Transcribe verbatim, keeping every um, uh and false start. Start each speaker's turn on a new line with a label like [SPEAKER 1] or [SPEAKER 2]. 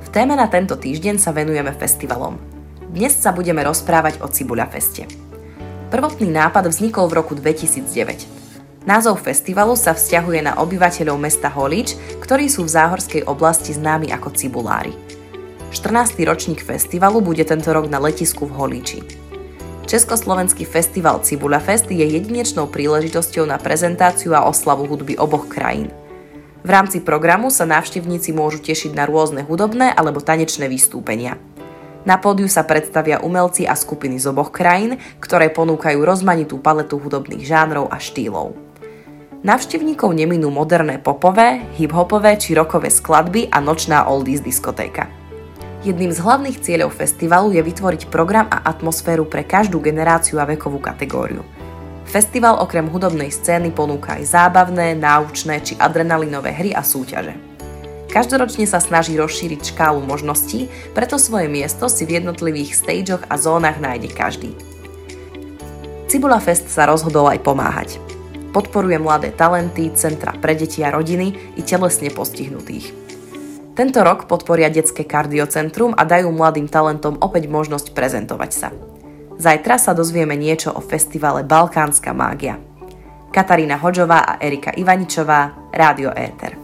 [SPEAKER 1] V téme na tento týždeň sa venujeme festivalom. Dnes sa budeme rozprávať o Cibuľa feste. Prvotný nápad vznikol v roku dvetisícdeväť. Názov festivalu sa vzťahuje na obyvateľov mesta Holíč, ktorí sú v záhorskej oblasti známi ako cibulári. štrnásty ročník festivalu bude tento rok na letisku v Holíči. Československý festival Cibuľa Fest je jedinečnou príležitosťou na prezentáciu a oslavu hudby oboch krajín. V rámci programu sa návštevníci môžu tešiť na rôzne hudobné alebo tanečné vystúpenia. Na pódiu sa predstavia umelci a skupiny z oboch krajín, ktoré ponúkajú rozmanitú paletu hudobných žánrov a štýlov. Návštevníkov neminú moderné popové, hip-hopové či rockové skladby a nočná oldies diskotéka. Jedným z hlavných cieľov festivalu je vytvoriť program a atmosféru pre každú generáciu a vekovú kategóriu. Festival okrem hudobnej scény ponúka aj zábavné, náučné či adrenalinové hry a súťaže. Každoročne sa snaží rozšíriť škálu možností, preto svoje miesto si v jednotlivých stageoch a zónach nájde každý. Cibuľa Fest sa rozhodol aj pomáhať. Podporuje mladé talenty, centra pre deti a rodiny i telesne postihnutých. Tento rok podporia detské kardiocentrum a dajú mladým talentom opäť možnosť prezentovať sa. Zajtra sa dozvieme niečo o festivale Balkánska mágia. Katarína Hodžová a Erika Ivaničová, Rádio Éter.